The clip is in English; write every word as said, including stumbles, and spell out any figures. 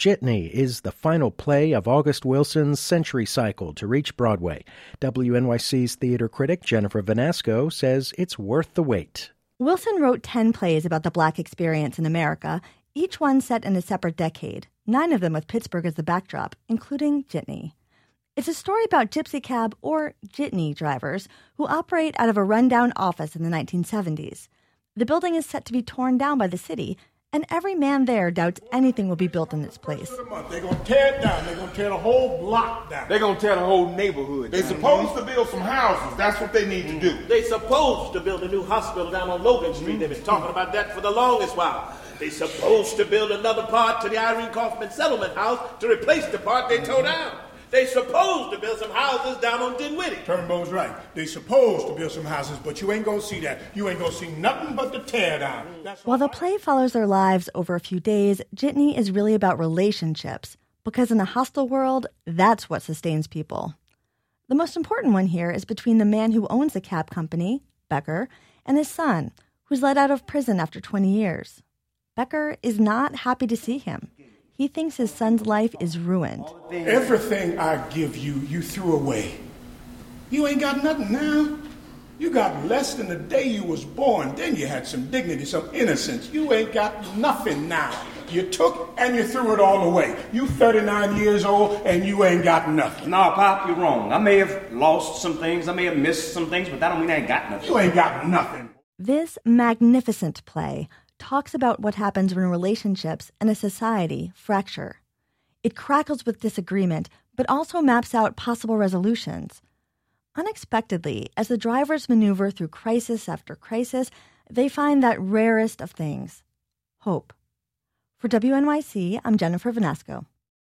Jitney is the final play of August Wilson's Century Cycle to reach Broadway. W N Y C's theater critic Jennifer Vanasco says it's worth the wait. Wilson wrote ten plays about the Black experience in America, each one set in a separate decade, nine of them with Pittsburgh as the backdrop, including Jitney. It's a story about gypsy cab, or jitney, drivers who operate out of a rundown office in the nineteen seventies. The building is set to be torn down by the city, and every man there doubts anything will be built in its place. They're going to tear it down. They're going to tear the whole block down. They're going to tear the whole neighborhood down. They're supposed to build some houses. That's what they need to do. They supposed to build a new hospital down on Logan Street. They've been talking about that for the longest while. They supposed to build another part to the Irene Kaufman Settlement House to replace the part they tore down. They supposed to build some houses down on Dinwiddie. Turnbow's right. They supposed to build some houses, but you ain't gonna see that. You ain't gonna see nothing but the tear down. That's While the play follows their lives over a few days, Jitney is really about relationships, because in a hostile world, that's what sustains people. The most important one here is between the man who owns the cab company, Becker, and his son, who's let out of prison after twenty years. Becker is not happy to see him. He thinks his son's life is ruined. Everything I give you, you threw away. You ain't got nothing now. You got less than the day you was born. Then you had some dignity, some innocence. You ain't got nothing now. You took and you threw it all away. You thirty-nine years old and you ain't got nothing. No, Pop, you're wrong. I may have lost some things. I may have missed some things, but that don't mean I ain't got nothing. You ain't got nothing. This magnificent play talks about what happens when relationships and a society fracture. It crackles with disagreement, but also maps out possible resolutions. Unexpectedly, as the drivers maneuver through crisis after crisis, they find that rarest of things, hope. For W N Y C, I'm Jennifer Vanasco.